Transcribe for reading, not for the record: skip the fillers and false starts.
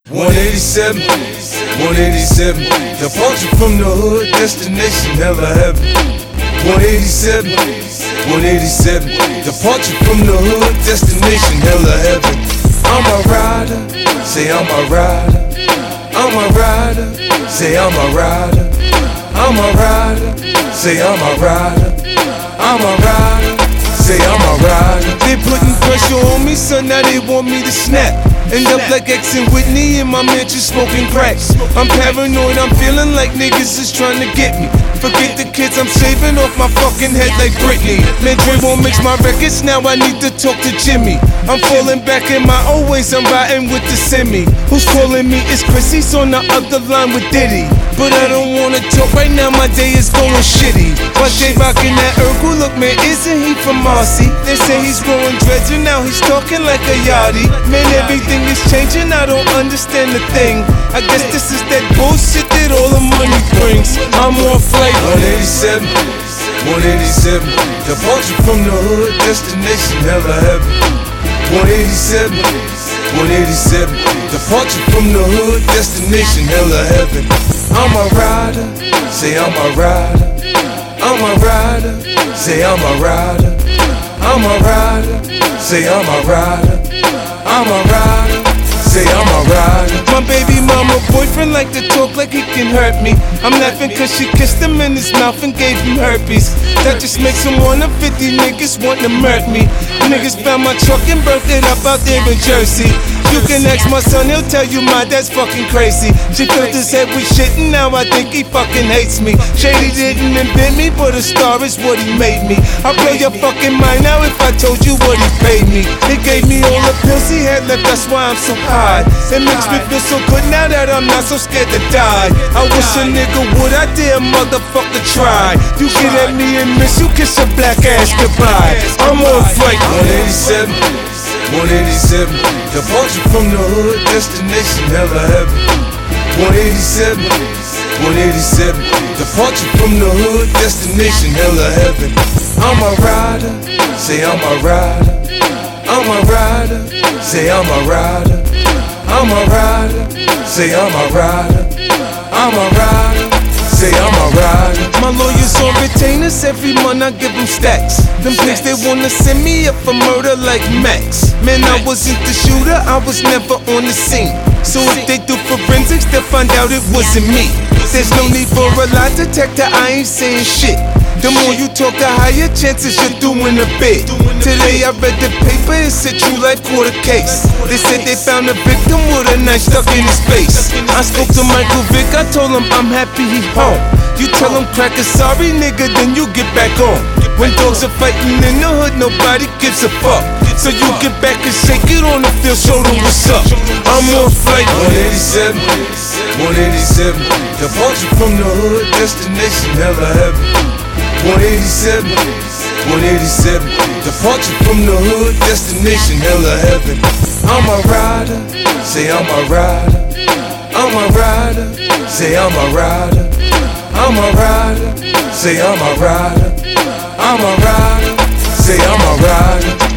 187, 187, departure from the hood, destination hella heaven. 187, 187, departure from the hood, destination hella heaven. I'm a rider, say I'm a rider. I'm a rider, say I'm a rider. I'm a rider, say I'm a rider. I'm a rider, say I'm a rider. They putting pressure on me, son, now they want me to snap. End up like X and Whitney in my mansion smoking cracks. I'm paranoid, I'm feeling like niggas is trying to get me. Forget the kids, I'm shaving off my fucking head like Britney. Man, Dre won't mix my records, now I need to talk to Jimmy. I'm falling back in my old ways, I'm riding with the semi. Who's calling me? It's Chris, he's on the other line with Diddy. But I don't wanna talk right now, my day is going shitty. Why Jay rockin' that Urkel? Look man, isn't he from Marcy? They say he's growing dreads and now he's talking like a yachty. Man, everything is changing, I don't understand the thing. I guess this is that bullshit that all the money brings. I'm on flight 187, 187, departure from the hood, destination hella heaven. 187, 187, departure from the hood, destination hella heaven. I'm a rider, say I'm a rider. I'm a rider, say I'm a rider. I'm a rider, say I'm a rider. I'm a rider, say I'm a rider. My baby mama boyfriend like to talk like he can hurt me. I'm laughing cause she kissed him in his mouth and gave him herpes. That just makes him wanna 50 niggas want to murk me. Niggas found my truck and burnt it up out there in Jersey. You can ask my son, he'll tell you my dad's fucking crazy. She filled his head with shit and now I think he fucking hates me. Shady didn't invent me, but a star is what he made me. I'll blow your fucking mind now if I told you what he paid me. He gave me all the pills he had left, that's why I'm so high. It makes me feel so good now that I'm not so scared to die. I wish a nigga would, I dare motherfucker try. You get at me and miss, you kiss your black ass goodbye. I'm on flight 187, 187, departure from the hood, destination hella heaven. 187, 187, departure from the hood, destination hella heaven. I'm a rider, say I'm a rider. I'm a rider, say I'm a rider. I'm a rider, say I'm a rider. I'm a rider, say I'm a rider. My lawyers on retainers, every month I give them stacks. Them pigs they wanna send me up for murder like Max. Man, I wasn't the shooter, I was never on the scene. So if they do forensics, they'll find out it wasn't me. There's no need for a lie detector, I ain't saying shit. The more you talk, the higher chances you're doing a bit. Today I read the paper, it's a true life quarter case. They said they found a victim with a knife stuck in his face. I spoke to Michael Vick, I told him I'm happy he home. You tell him crack a sorry nigga, then you get back on. When dogs are fighting in the hood, nobody gives a fuck. So you get back and shake it on the field, show them what's up. I'm on flight 187, 187, departure from the hood, destination hella heaven. 187, 187, departure from the hood, destination hella heaven. I'm a rider, say I'm a rider. I'm a rider, say I'm a rider. I'm a rider, say I'm a rider. I'm a rider, say I'm a rider.